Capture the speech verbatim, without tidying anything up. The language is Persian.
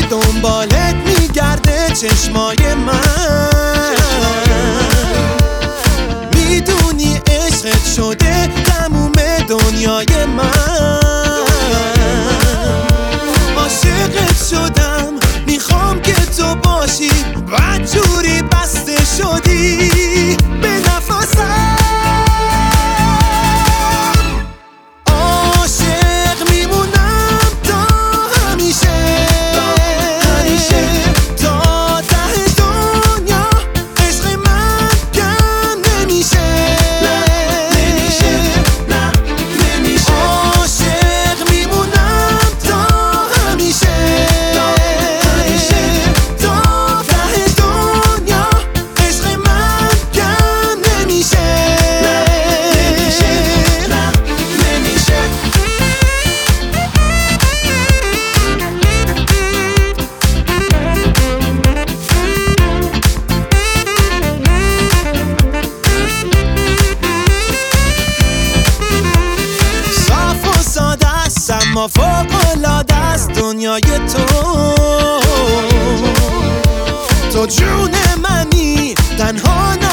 دنبالت میگرده چشمای من. میدونی عشقت شده تموم دنیای من. عاشقت شدم میخوام که تو باشی، بدجوری بسته شدی به نفسم. عاشق میمونم تا همیشه، تا ته دنیا عشق من کم نمیشه. عاشق میمونم تا همیشه، تا ته دنیا عشق من کم نمیشه. صاف و ساده است اما فوق‌العاده است دنیای تو. تو جون منی، تنها